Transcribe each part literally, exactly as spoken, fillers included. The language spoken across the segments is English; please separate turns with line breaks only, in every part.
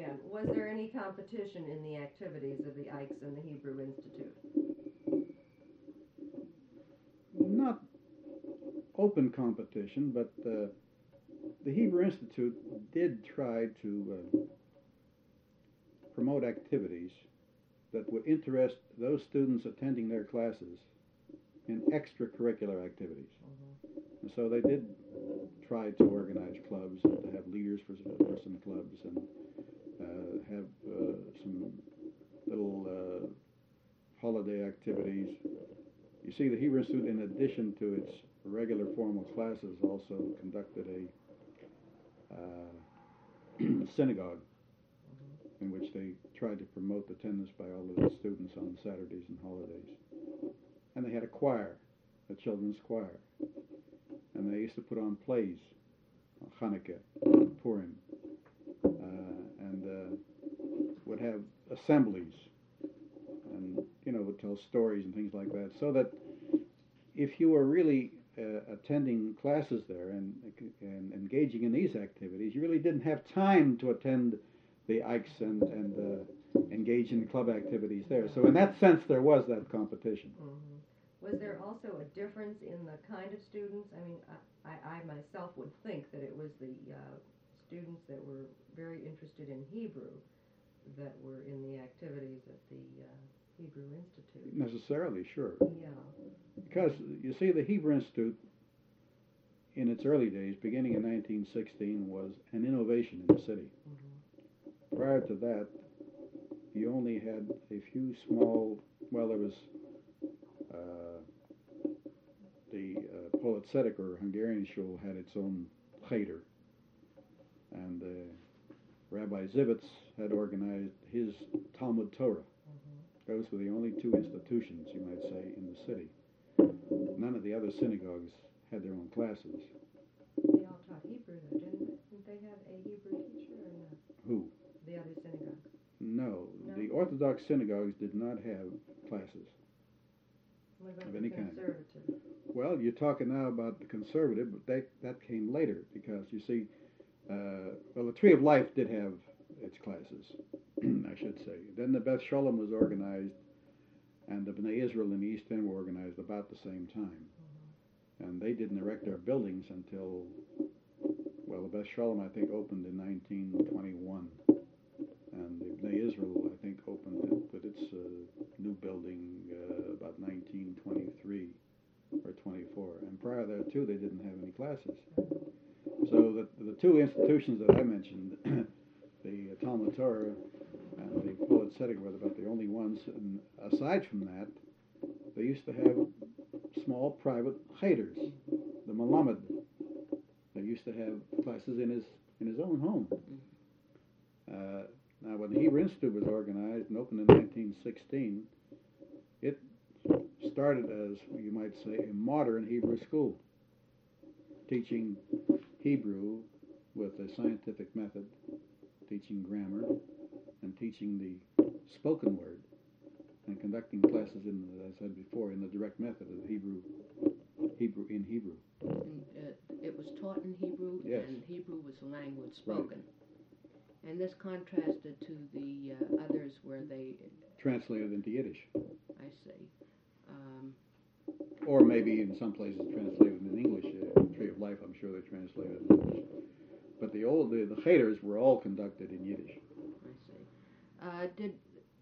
again. Was there any competition in the activities of the Ikes and the Hebrew Institute?
Not open competition, but uh, the Hebrew Institute did try to uh, promote activities that would interest those students attending their classes in extracurricular activities. Mm-hmm. And so they did try to organize clubs and to have leaders for, for some clubs and uh, have uh, some little uh, holiday activities. You see, the Hebrew Institute, in addition to its regular formal classes, also conducted a uh, synagogue mm-hmm. in which they tried to promote attendance by all of the students on Saturdays and holidays. And they had a choir, a children's choir. And they used to put on plays, Hanukkah, Purim, uh, and uh, would have assemblies and, you know, would tell stories and things like that. So that if you were really uh, attending classes there and, and engaging in these activities, you really didn't have time to attend the Ikes and, and uh, engage in club activities there. So in that sense, there was that competition.
Mm-hmm. Was there also a difference in the kind of students? I mean, I, I myself would think that it was the uh, students that were very interested in Hebrew that were in the activities at the uh, Hebrew Institute.
Necessarily, sure.
Yeah.
Because, you see, the Hebrew Institute, in its early days, beginning in nineteen sixteen, was an innovation in the city. Mm-hmm. Prior to that, you only had a few small, well, there was Uh, the uh, Polet Sedek, or Hungarian shul, had its own cheder, and uh, Rabbi Zivitz had organized his Talmud Torah. Mm-hmm. Those were the only two institutions, you might say, in the city. None of the other synagogues had their own classes.
They all taught Hebrew, though, didn't they? Didn't they have a Hebrew teacher or not?
Who?
The other synagogues.
No,
no,
the Orthodox synagogues did not have classes.
What about
of
the
any
conservative?
kind. Well, you're talking now about the conservative, but that, that came later because, you see, uh, well, the Tree of Life did have its classes, I should say. Then the Beth Shalom was organized, and the Bnei Israel in the East End were organized about the same time. Mm-hmm. And they didn't erect their buildings until, well, the Beth Shalom, I think, opened in nineteen twenty-one. And the Bnei Israel, I think, opened it with its uh, new building uh, about nineteen twenty-three or twenty-four. And prior thereto, they didn't have any classes. So the, the two institutions that I mentioned, the uh, Talmud Torah and the Polet Sedek, were about the only ones. And aside from that, they used to have small private cheders, the Malamed. They used to have classes in his in his own home. Uh, Now, when the Hebrew Institute was organized and opened in nineteen sixteen, it started as, you might say, a modern Hebrew school, teaching Hebrew with a scientific method, teaching grammar, and teaching the spoken word, and conducting classes, in, as I said before, in the direct method of Hebrew, Hebrew in Hebrew.
And, uh, it was taught in Hebrew,
yes.
And Hebrew was the language spoken.
Right.
And this contrasted to the uh, others where they...
Translated into Yiddish.
I see. Um,
or maybe in some places translated in English. Uh, Tree of Life, I'm sure they translated in English. But the old, the, the cheders were all conducted in Yiddish.
I see. Uh, did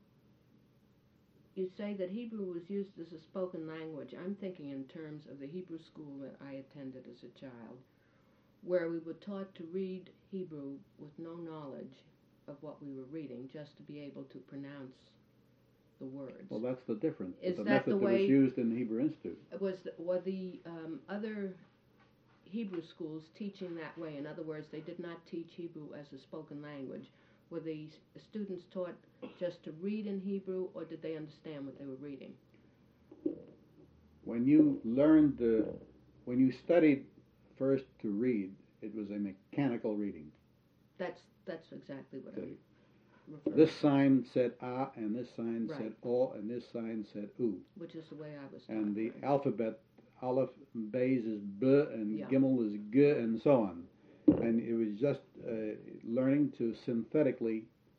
you say that Hebrew was used as a spoken language? I'm thinking in terms of the Hebrew school that I attended as a child, where we were taught to read Hebrew with no knowledge of what we were reading, just to be able to pronounce the words.
Well, that's the difference.
Is
the
that
method
the way
that was used in the Hebrew Institute?
Was the, were the um, other Hebrew schools teaching that way? In other words, they did not teach Hebrew as a spoken language. Were the students taught just to read in Hebrew, or did they understand what they were reading?
When you learned, uh, when you studied first to read, it was a mechanical reading.
That's that's exactly what
the,
I'm referring
This
to.
sign said ah, and this sign
Right.
said o, and this sign said u.
Which is the way I was taught.
And the
right.
alphabet, Aleph, Beis is b, and
Yeah.
Gimel is g, and so on. And it was just uh, learning to synthetically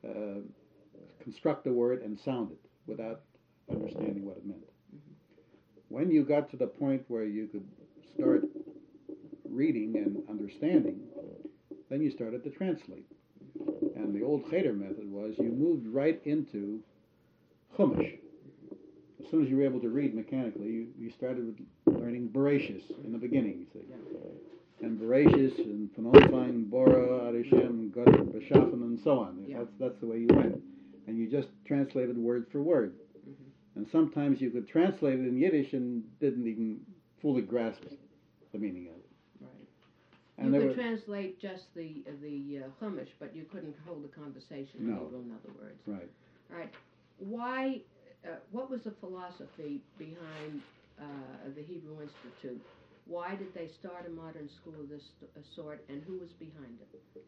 uh, construct a word and sound it without understanding what it meant. When you got to the point where you could start reading and understanding, then you started to translate. And the old Cheder method was you moved right into Chumash. As soon as you were able to read mechanically, you, you started with learning Bereshis in the beginning, you see. And Bereshis and Phanolfang, Bora, Adishem, Gad, Beshafen, and so on.
Yeah.
That's, that's the way you went. And you just translated word for word.
Mm-hmm.
And sometimes you could translate it in Yiddish and didn't even fully grasp the meaning of it.
Right.
And
you
there
could
were,
translate just the the uh, Chumash, but you couldn't hold a conversation in
No.
Hebrew, in other words.
right.
All right. Why? Uh, what was the philosophy behind uh, the Hebrew Institute? Why did they start a modern school of this uh, sort, and who was behind it?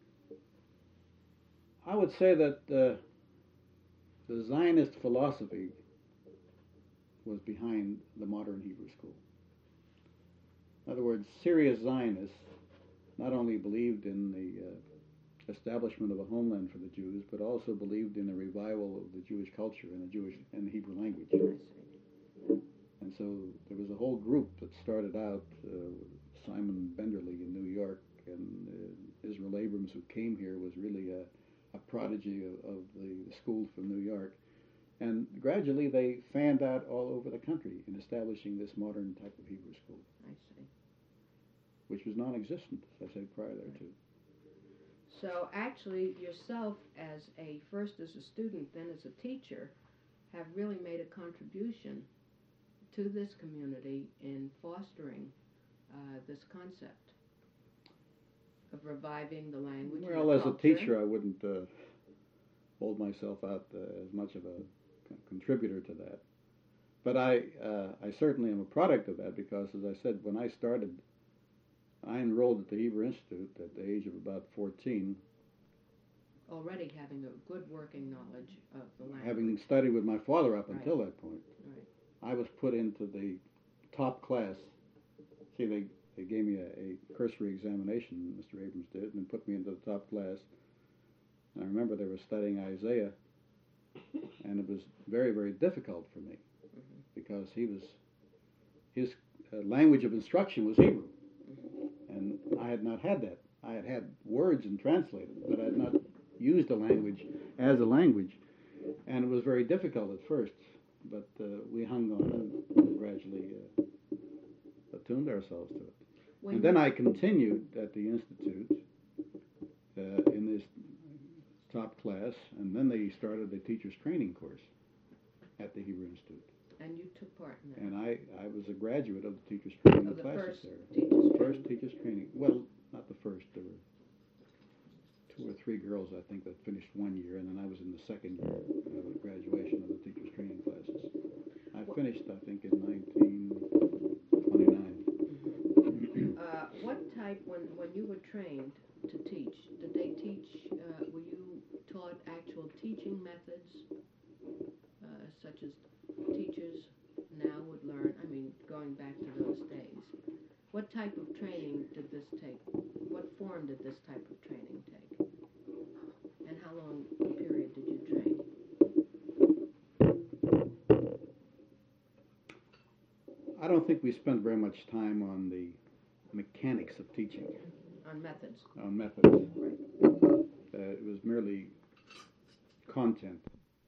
I would say that uh, the Zionist philosophy was behind the modern Hebrew school. In other words, serious Zionists not only believed in the uh, establishment of a homeland for the Jews, but also believed in a revival of the Jewish culture and the Jewish and the Hebrew language.
I see.
And so there was a whole group that started out, uh, Simon Benderly in New York, and uh, Israel Abrams, who came here, was really a, a prodigy of, of the school from New York. And gradually they fanned out all over the country in establishing this modern type of Hebrew school,
I see.
which was non-existent, as I said, prior thereto.
So actually, yourself as a first as a student, then as a teacher, have really made a contribution to this community in fostering uh, this concept of reviving the language. and
Well,
the
as a
culture.
teacher, I wouldn't uh, hold myself out uh, as much of a con- contributor to that. But I, uh, I certainly am a product of that because, as I said, when I started, I enrolled at the Hebrew Institute at the age of about fourteen,
already having a good working knowledge of the language.
having studied with my father up
Right.
until that point.
Right.
I was put into the top class. See, they, they gave me a, a cursory examination, Mister Abrams did, and put me into the top class. And I remember they were studying Isaiah, and it was very, very difficult for me
Mhm.
because he was, his uh, language of instruction was Hebrew. And I had not had that. I had had words and translated, but I had not used the language as a language. And it was very difficult at first, but uh, we hung on and gradually uh, attuned ourselves to it.
When
and then
you-
I continued at the Institute uh, in this top class, and then they started the teacher's training course at the Hebrew Institute.
And you took part in that.
And I, I was a graduate of the teacher's training
Of the
classes
first
there.
teacher's
First
training.
teacher's training. Well, not the first. There were two or three girls, I think, that finished one year, and then I was in the second year of graduation of the teacher's training classes. I
What-
finished, I think, in nineteen twenty-nine.
Uh, what type, when, when you were trained to teach, did they teach, uh, were you taught actual teaching methods, uh, such as teachers now would learn, I mean, going back to those days? What type of training did this take? What form did this type of training take? And how long a period did you train?
I don't think we spent very much time on the mechanics of teaching,
On methods?
on methods.
Right.
Uh, it was merely content.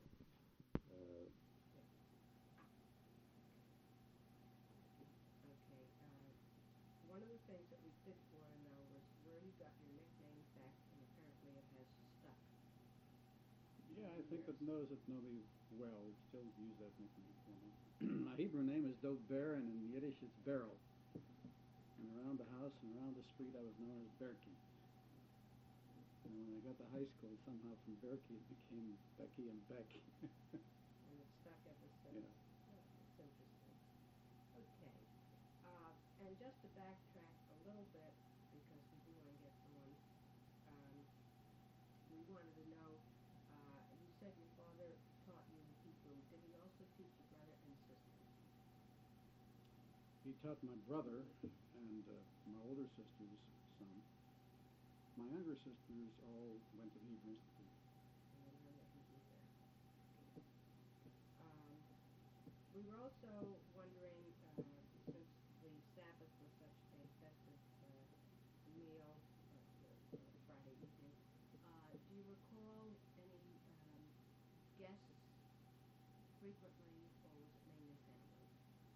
Okay. Uh, one of the things that we did want to know was where you got your nickname back, and apparently it has stuck.
Yeah, I think that knows it nobody well still use that nickname for me. My Hebrew name is Dov Ber, and in Yiddish it's Beryl. And around the house and around the street I was known as Berkey. And when I got to high school, somehow from Berkey it became Becky and Beck.
And it's stuck ever since.
Yeah.
Oh, that's interesting. Okay. Uh, and just to backtrack a little bit, because we do want to get someone, um, we wanted to know, uh, you said your father taught you Hebrew. Did he also teach your brother and sister?
He taught my brother and uh, my older sister's son. My younger sisters all went to the Hebrew Institute.
And, uh, we were also wondering, uh, since the Sabbath was such a festive uh, meal uh, for, for Friday evening, uh, do you recall any um, guests frequently, or was it mainly family?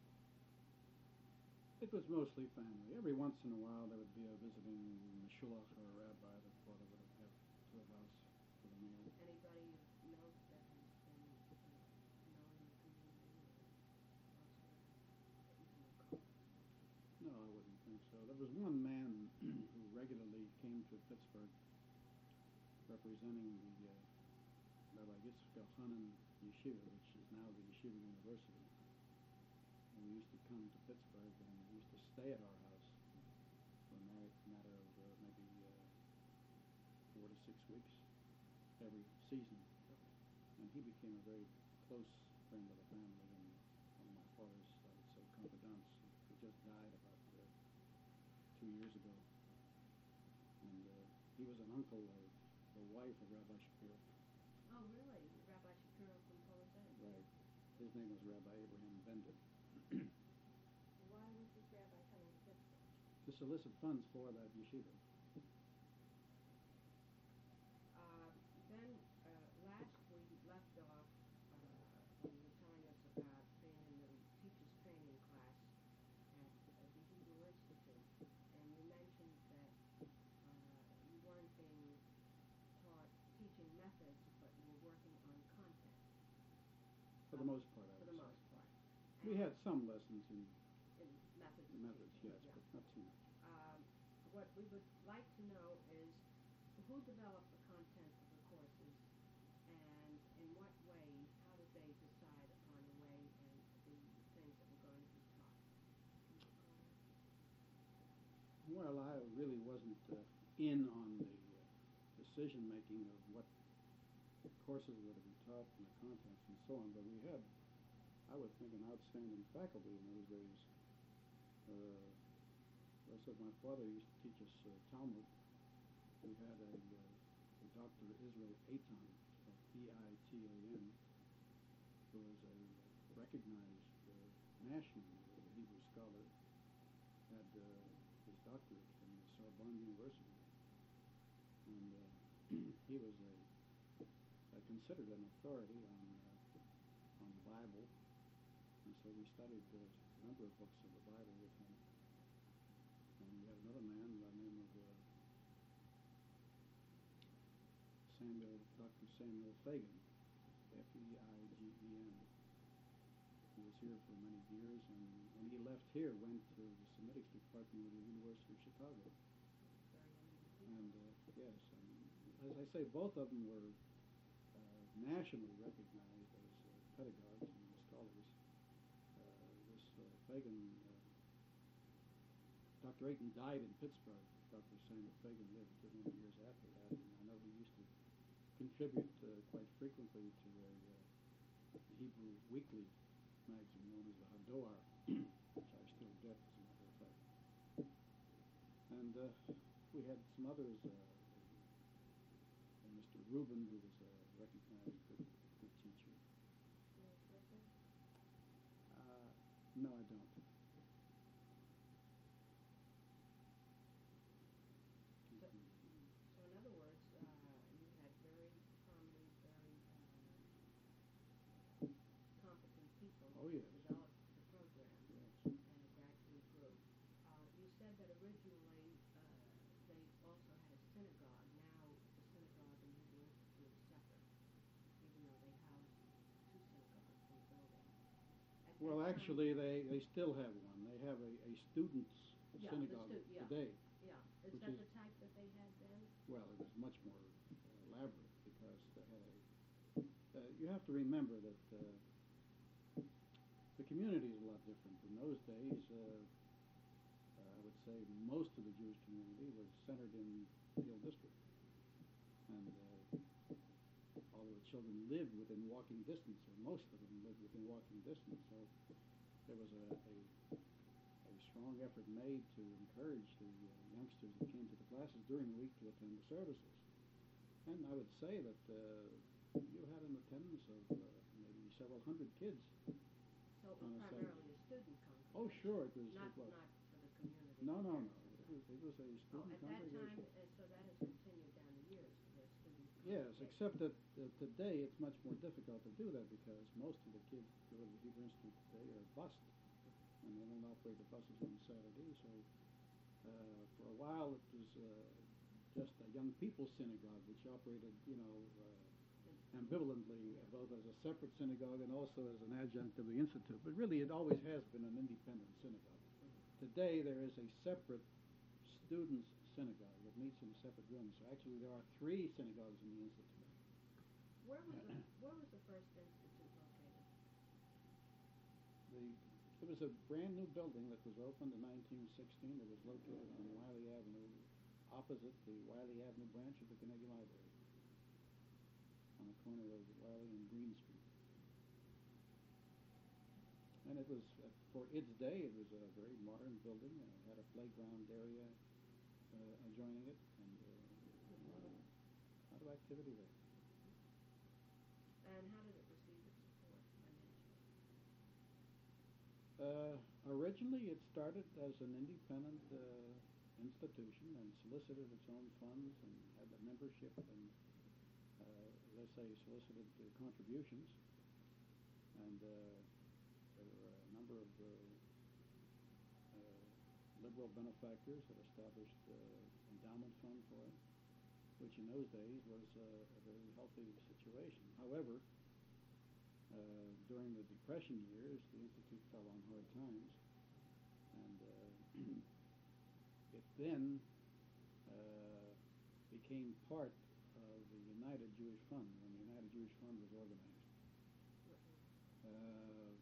It was mostly family. Every once in a while there would be a visiting mashulach or a rabbi that thought it would have to the house for the meal.
Anybody you know that has been uh, known in the community or elsewhere that you can recall?
No, I wouldn't think so. There was one man who regularly came to Pittsburgh representing the uh, Rabbi Yitzchak Elchanan Yeshiva, which is now the Yeshiva University. And we used to come to Pittsburgh and he used to stay at our house for a ma- matter of uh, maybe uh, four to six weeks every season. And he became a very close friend of the family and one of my father's, I would say, confidants. He just died about uh, two years ago. And uh, he was an uncle of the wife of Rabbi Shapiro.
Oh, really? Rabbi Shapiro from Colizet?
Right. His name was Rabbi Abraham Bender.
Why was this rabbi coming to Pittsburgh?
To solicit funds for that yeshiva.
Uh, then, uh, last we left off uh, when you were telling us about being in the teacher's training class at uh, the Hebrew Institute, and you mentioned that uh, you weren't being taught teaching methods, but you were working on content.
For the most part, I
For
would
the
say.
most part.
We had some lessons in
In methods.
the
of
methods,
teaching,
yes,
yeah.
but not too much.
Um, what we would like to know is who developed the content of the courses, and in what way, how did they decide upon the way and the things that were going to be taught? Can you recall that?
Well, I really wasn't uh, in on the uh, decision-making of what courses were to be taught and the contents and so on, but we had, I would think, an outstanding faculty in those days. Uh, I said my father used to teach us uh, Talmud. We had a, uh, a Doctor Israel Eitan, E I T A N, who was a recognized uh, nationally as a Hebrew scholar, had uh, his doctorate from the Sorbonne University, and uh, he was a, a considered an authority on uh, on the Bible, and so we studied uh, a number of books of the Bible with him. And we had another man by the name of uh, Samuel, Doctor Samuel Fagan, F E I G E N. He was here for many years, and when he left here, went to the Semitic department of the University of Chicago. And uh, yes, and as I say, both of them were uh, nationally recognized as uh, pedagogues and scholars. Uh, this uh, Fagan, uh, Doctor Ayton died in Pittsburgh. Doctor Samuel Fagan lived for many years after that, and I know he used to contribute uh, quite frequently to a uh, Hebrew weekly magazine known as the Hadoar, which I still get, as a matter of fact. And uh, we had some others, uh, uh, Mister Rubin, who was a recognized good, good teacher. Uh, no, I don't.
So, so in other words, uh, you had very prominent, very uh, competent people
Oh,
who
yes.
developed the program
Yes.
and it gradually grew. Uh, you said that originally uh, they also had a synagogue. Now the synagogue and the Hebrew Institute is separate, even though they house two synagogues in the building. At that
Well,
time-
actually, they, they still have one. They have a, a students'
Yeah, the
synagogue
stu- yeah.
today.
Yeah, is
which
that
is-
the type that they had then?
Well, it was much more uh, elaborate because they had a. Uh, you have to remember that uh, the community is a lot different. In those days, uh, uh, I would say most of the Jewish community was centered in the Hill District, and uh, although the children lived within walking distance, or most of them lived within walking distance, so there was a, a, a strong effort made to encourage the uh, youngsters that came to the classes during the week to attend the services. And I would say that uh, you had an attendance of uh, maybe several hundred kids
So it
on
was
a Saturday.
primarily a student congregation?
Oh, sure, it was.
Not,
it was.
not for the community?
No, no, no.
exercise.
It was, it was a
Oh,
student
at that time,
congregation.
uh, so that has continued down the years, the student
Yes,
congregation.
except that uh, today it's much more difficult to do that because most of the kids who go to the Hebrew Institute today are bused, and they don't operate the buses on Saturday. So uh, for a while it was uh, just a young people's synagogue, which operated, you know, uh, ambivalently, both as a separate synagogue and also as an adjunct of the institute. But really, it always has been an independent synagogue. Today there is a separate students' synagogue that meets in a separate room. So actually, there are three synagogues in the institute.
Where was the, where was the first institute located?
The, it was a brand new building that was opened in nineteen sixteen. It was located on Wiley Avenue, opposite the Wiley Avenue branch of the Carnegie Library, on the corner of Wiley and Green Street. And it was, uh, for its day, it was a very modern building. Uh, it had a playground area uh, adjoining it, and uh, a lot of, a lot of activity there.
And how did it receive its support financially?
Uh, originally, it started as an independent uh, institution and solicited its own funds and had a membership and, uh, let's say, solicited uh, contributions. And uh, there were a number of uh, uh, liberal benefactors that established uh, endowment fund for it, which in those days was uh, a very healthy situation. However, uh, during the Depression years, the Institute fell on hard times, and uh, it then uh, became part of the United Jewish Fund when the United Jewish Fund was organized. Uh,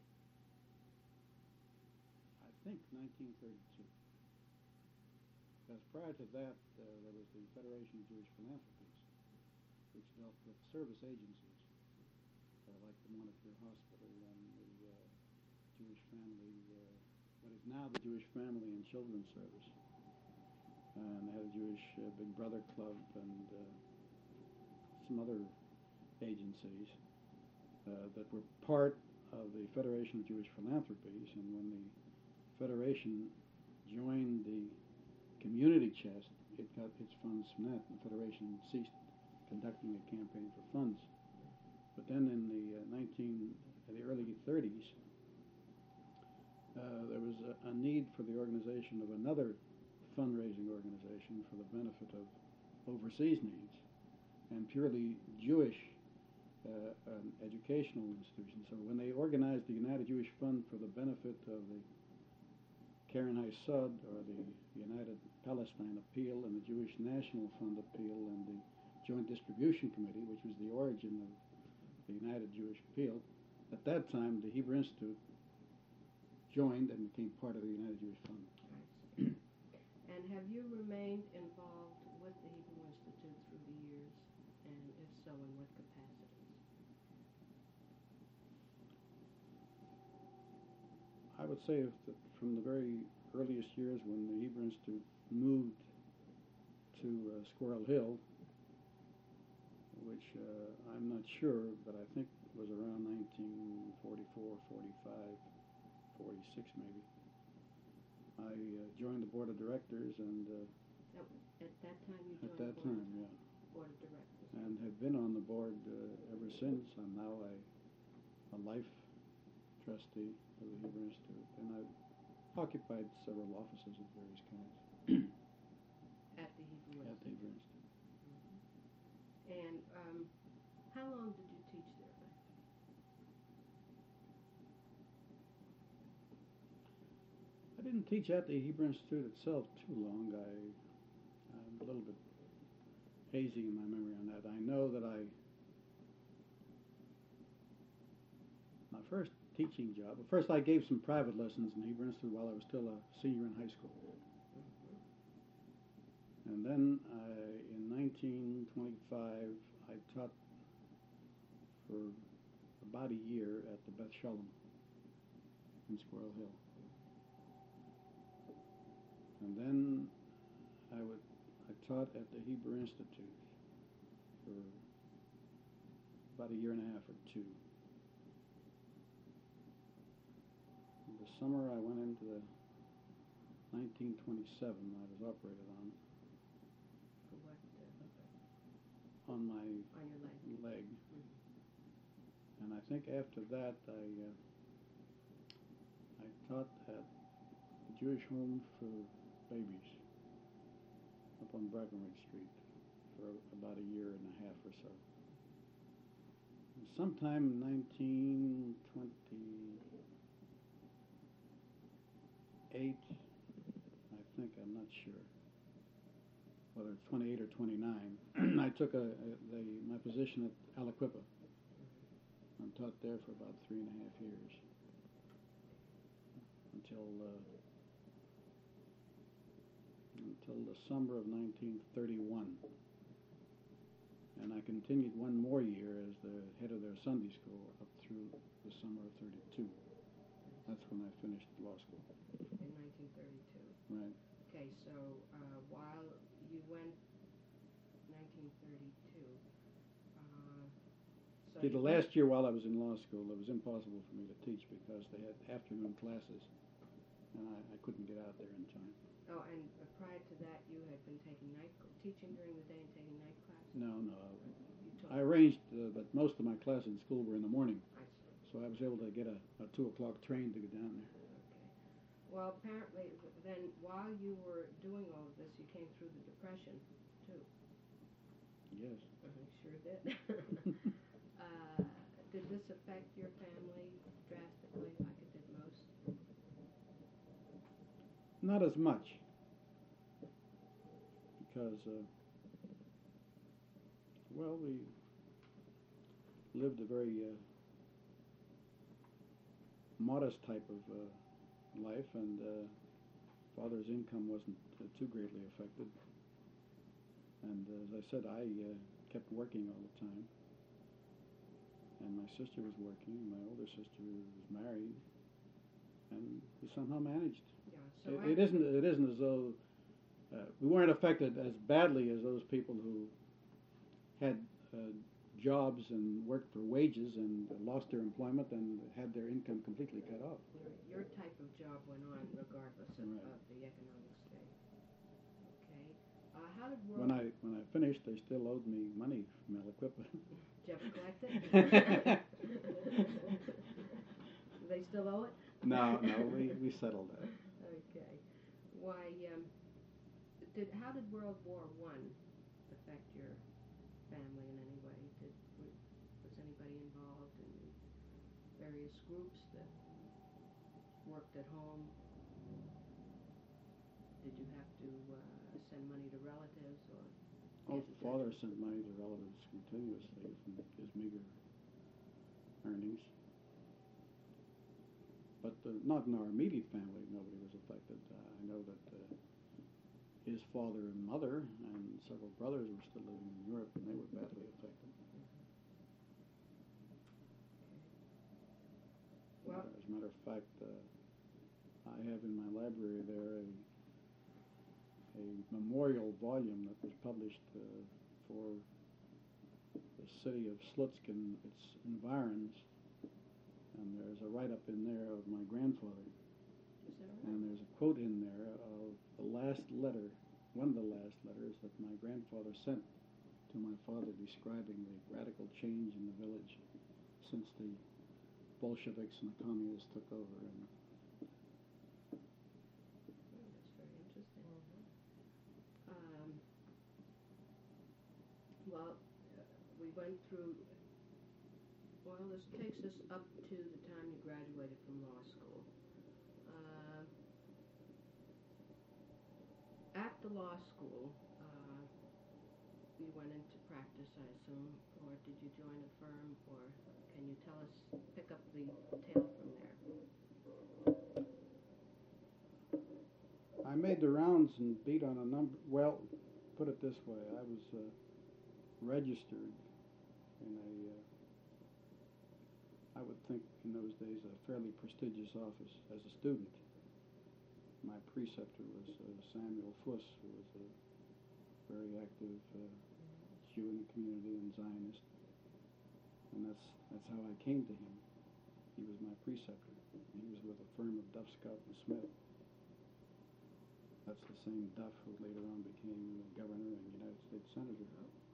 I think nineteen thirty-two. Because prior to that, uh, there was the Federation of Jewish Philanthropies, which dealt with service agencies, uh, like the Montefiore Hospital and the uh, Jewish Family, uh, what is now the Jewish Family and Children's Service. And they had a Jewish uh, Big Brother Club and uh, some other agencies uh, that were part of the Federation of Jewish Philanthropies. And when the Federation joined the community chest, it got its funds from that. The Federation ceased conducting a campaign for funds. But then in the uh, nineteen, uh, the early thirties, uh, there was a, a need for the organization of another fundraising organization for the benefit of overseas needs and purely Jewish uh, um, educational institutions. So when they organized the United Jewish Fund for the benefit of the Karen Haysud, or the United Palestine Appeal, and the Jewish National Fund Appeal, and the Joint Distribution Committee, which was the origin of the United Jewish Appeal, at that time the Hebrew Institute joined and became part of the United Jewish Fund.
And have you remained involved with the Hebrew Institute through the years, and if so, in what capacities?
I would say that from the very earliest years when the Hebrew Institute moved to uh, Squirrel Hill, which uh, I'm not sure, but I think it was around nineteen forty-four, forty-five, forty-six maybe. I uh, joined the board of directors, and uh,
At, at that time, you
at
joined
that
the board,
time,
of,
yeah,
board of directors.
and have been on the board uh, ever since. I'm now a, a life trustee of the Hebrew Institute, and I've occupied several offices of various kinds
At the Hebrew
at the
Institute.
Hebrew Institute.
Mm-hmm. And um, how long did you teach there?
I didn't teach at the Hebrew Institute itself too long. I, I'm a little bit hazy in my memory on that. I know that I, my first teaching job, well, first I gave some private lessons in the Hebrew Institute while I was still a senior in high school. And then I, in nineteen twenty-five, I taught for about a year at the Beth Shalom in Squirrel Hill. And then I would I taught at the Hebrew Institute for about a year and a half or two. summer I went into the nineteen twenty-seven. I was operated on
For what? Uh,
on my
on your leg.
leg,
Mm-hmm.
and I think after that I uh, I taught at the Jewish Home for Babies up on Breckenridge Street for about a year and a half or so. And sometime in nineteen twenty-eight, I think, I'm not sure whether it's twenty-eight or twenty-nine, I took a, a the, my position at Aliquippa. I taught there for about three and a half years until uh, until the summer of nineteen thirty-one. And I continued one more year as the head of their Sunday school up through the summer of thirty-two. That's when I finished law school.
In nineteen thirty-two.
Right.
Okay, so uh, while you went nineteen thirty-two, uh, so
See, the
you went-
last year while I was in law school, it was impossible for me to teach because they had afternoon classes, and I, I couldn't get out there in time.
Oh, and uh, prior to that, you had been taking night teaching during the day and taking night classes.
No, no.
You took,
I arranged uh, that most of my classes in school were in the morning,
I see.
so I was able to get a, a two o'clock train to go down there.
Okay. Well, apparently, then while you were doing all of this, you came through the Depression, too.
Yes.
I sure did. uh, did this affect your family drastically, like it did most?
Not as much, because, uh, well, we lived a very uh, modest type of uh, life, and uh, father's income wasn't uh, too greatly affected. And uh, as I said, I uh, kept working all the time, and my sister was working, and my older sister was married, and we somehow managed.
Yeah. So
It,
I,
it isn't. It isn't as though uh, we weren't affected as badly as those people who had uh, jobs and worked for wages and lost their employment and had their income completely cut off.
Your, your type of job went on regardless of,
Right.
of the economic state. Okay. Uh, how did world
When I when I finished, they still owed me money from Aliquippa.
Jeff collected? They still owe it?
No, no, we, we settled that.
Okay. Why? Um, did how did World War One affect your family in any way? Did was anybody involved in various groups that worked at home? Did you have to uh, send money to relatives or?
Oh,
get
father sent money to relatives continuously from his meager earnings. But uh, not in our immediate family, nobody was affected. Uh, I know that uh, his father and mother and several brothers were still living in Europe, and they were badly affected.
Well,
Uh, as a matter of fact, uh, I have in my library there a a memorial volume that was published uh, for the city of Slutsk and its environs, and there's a write-up in there of my grandfather,
is that right?
and there's a quote in there of the last letter, one of the last letters that my grandfather sent to my father describing the radical change in the village since the Bolsheviks and the communists took over. And
Oh, that's very interesting. Um, well, uh, we went through. Well, this takes us up to the time you graduated from law school. Uh, after law school, uh, you went into practice, I assume, or did you join a firm, or can you tell us, pick up the tale from there?
I made the rounds and beat on a number. Well, put it this way: I was uh, registered in a, uh, I would think in those days, a fairly prestigious office as a student. My preceptor was uh, Samuel Fuss, who was a very active uh, Jew in the community and Zionist, and that's that's how I came to him. He was my preceptor. He was with a firm of Duff, Scott, and Smith. That's the same Duff who later on became the governor and United States Senator.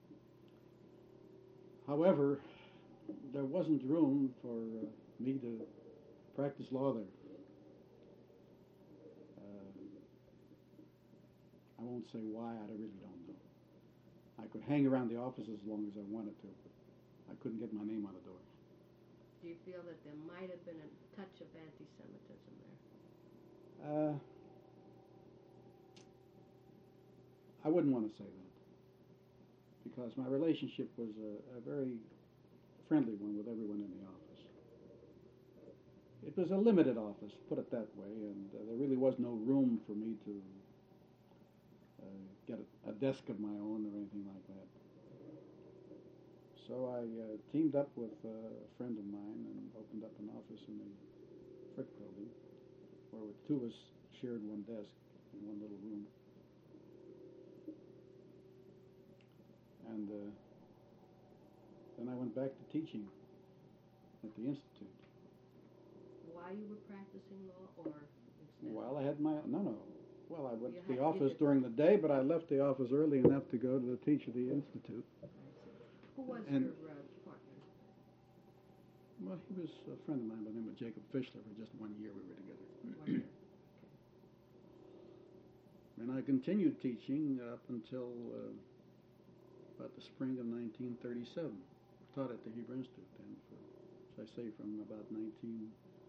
However, there wasn't room for uh, me to practice law there. Uh, I won't say why, I really don't know. I could hang around the office as long as I wanted to, but I couldn't get my name on the door.
Do you feel that there might have been a touch of anti-Semitism there?
Uh, I wouldn't want to say that, because my relationship was a, a very friendly one with everyone in the office. It was a limited office, put it that way, and uh, there really was no room for me to uh, get a, a desk of my own or anything like that. So I uh, teamed up with uh, a friend of mine and opened up an office in the Frick building, where the two of us shared one desk in one little room. And uh, then I went back to teaching at the Institute.
While you were practicing law, or instead?
Well, I had my, no, no. Well, I went
You
to the
had- you
office
did
during
both.
the day, but I left the office early enough to go to teach at the Institute.
Who was
And-
your uh, partner?
Well, he was a friend of mine by the name of Jacob Fischler. For just one year we were together.
One year.
And I continued teaching up until uh, about the spring of nineteen thirty-seven. Taught at the Hebrew Institute then, for, as I say, from about nineteen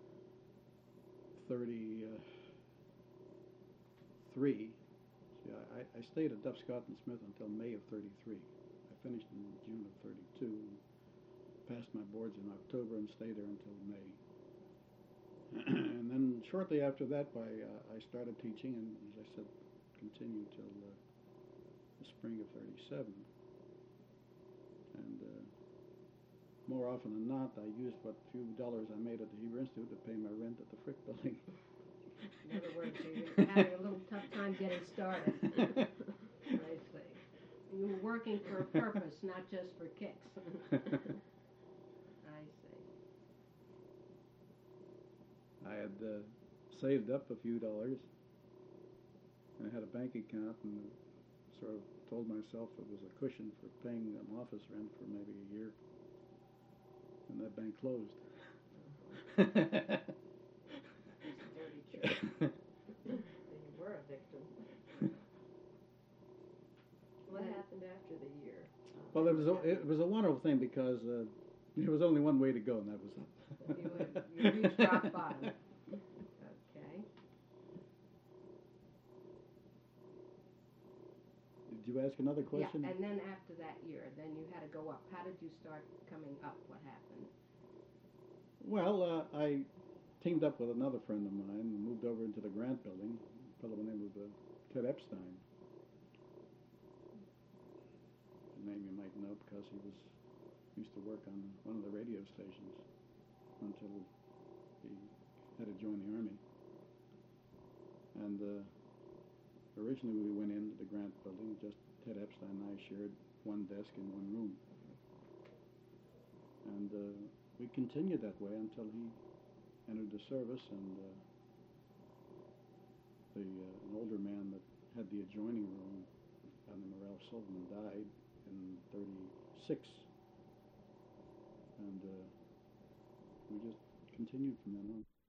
thirty-three. See, I, I stayed at Duff, Scott, and Smith until May of thirty-three. I finished in June of thirty-two, passed my boards in October, and stayed there until May. And then shortly after that, I, uh, I started teaching, and as I said, continued till uh, the spring of thirty-seven. And uh, more often than not, I used what few dollars I made at the Hebrew Institute to pay my rent at the Frick building.
In other words, you were having a little tough time getting started. I see. You were working for a purpose, not just for kicks. I see.
I had uh, saved up a few dollars. I had a bank account and sort of told myself it was a cushion for paying an office rent for maybe a year. And that bank closed.
Dirty trick.
So you were a victim. What happened after the year? Uh,
Well, it was a, it was a wonderful thing because uh, there was only one way to go, and that was up.
You, would, you reached rock bottom. Okay.
Did you ask another question?
Yeah, and then after that year, then you had to go up. How did you start coming up? What happened?
Well, uh, I teamed up with another friend of mine and moved over into the Grant building, a fellow by the name of uh, Ted Epstein. A name you might know because he was used to work on one of the radio stations until he had to join the Army. And uh, originally we went into the Grant building, just Ted Epstein and I shared one desk in one room. And uh, we continued that way until he entered the service, and uh, the uh, an older man that had the adjoining room, by the name of Ralph Sullivan, died in thirty-six. And uh, we just continued from then on.